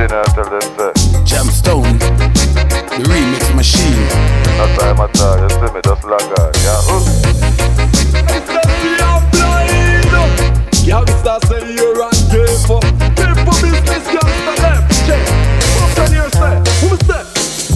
dinner and tell them say Jamstone, the remix machine. no time at all, you see me just log on, yeah. Youngster say you're on for people business, youngster left. Check. What can you say? Who say?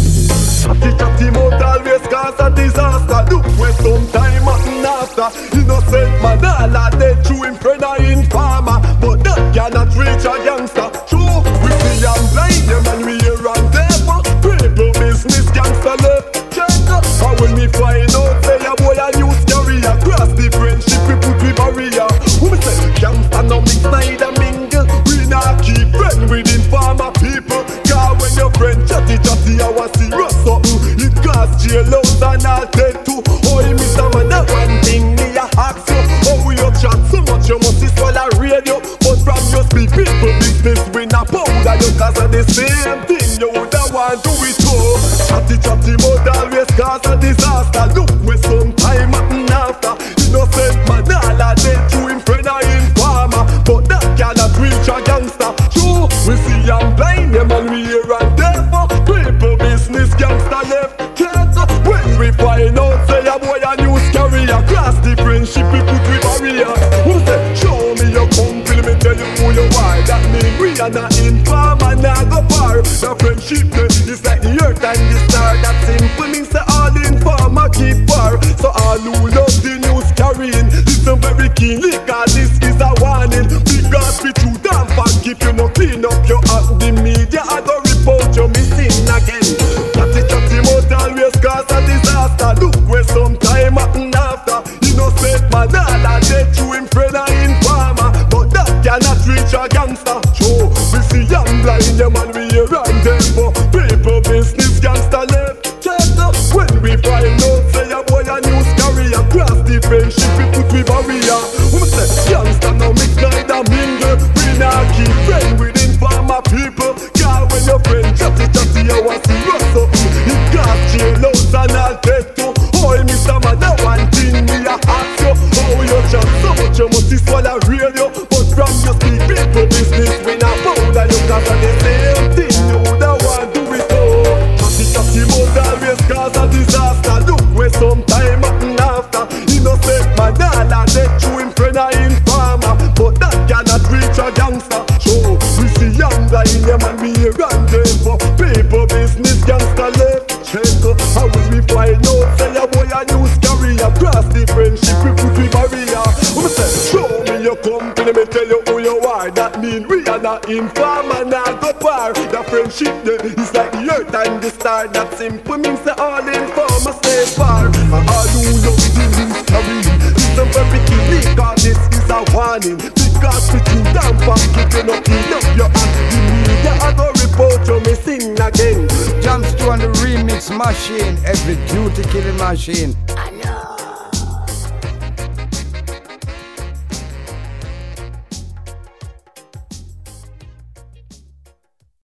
Chatty mouth always cause a disaster. Look where sometime happen after. Innocent man all a dead through him friend or informer, but that cannot reach a youngster. True, we see I'm blind, them and we here and there, but people business gangster left. Check. And when we find out say a boy a use career, cross the friendship we put with barrier. Who say gangster no mix neither mingle. We not keep friend with informer people. Cause when your friend chatty I was serious something. It cost jail out and all dead too. Oh, you miss a man, that one thing me a ask you. Oh, we up chat so much you must swallow radio. But from your speak people business we not powder you. Cause of the same thing you woulda want to it too. Chatty mouth always cause a disaster. Look where some time happen after. Innocent man all a dead through him friend or informer, but that cannot reach a gangster. True, we see I'm blind them and we here and there, but people business gangster left. When we find out say a boy a news carrier, cross the friendship we put with barrier. Who say show me your company, me tell you who you are. That mean we are not informer, not go far. The friendship is like the earth and the star. That simple means say all informer keep far. So all who love the news carrying, listen very keenly, cause this is a warning. Because we too damn fast, if you no clean up your act, the media I go report you missing again. Chatty mouth always cause a disaster. Look where some time happen after. Innocent man all a dead through him friend or informer, but that cannot reach a gangster. True, we see young blind them and we here and there, but people business gangster left. Check. When we find out say a boy a news carrier, cross the friendship we put with barrier. Who say youngster no mix neither mingle. We not keep friend with informer people. Cause when your friend chatty you want to run something. It cost jail out and all dead too. Oh, Mr. Man, that one thing me a ask you. Oh, you chat so much you must swallow radio. But from your speak people business we not powder you. Cause of the same thing you woulda want to it all. Chatty mouth always cause a disaster. Look where some time happen after. Innocent man all a dead through him friend or informer, but that cannot reach a gangster. So we see young guy in them and we here and there, for people business gangster left. Check. How will we find out say a boy a news carrier, cross the friendship we put with barrier. Who say show me your company, me tell you who you are. That mean we are not informer, not go far. The friendship there is like the earth and the star. That simple means that all informers stay far. And all who love the news carry, listen very keenly, cause this is a warning. Because we too damn fast, if you not clean up your act, the media I go report you missing again. Jamstone, the remix machine, every duty killing machine. I know.